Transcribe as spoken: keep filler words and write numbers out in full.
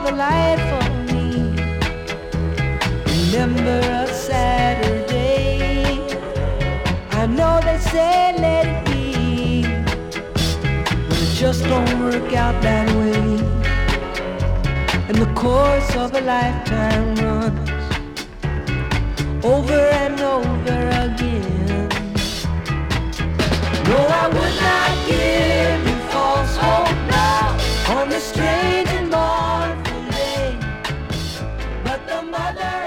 a light for me. Remember a Saturday. I know they say let it be, but it just don't work out that way. And the course of a lifetime runs over and over again. No, I would not give you false hope now on this strange and mournful day, but the mother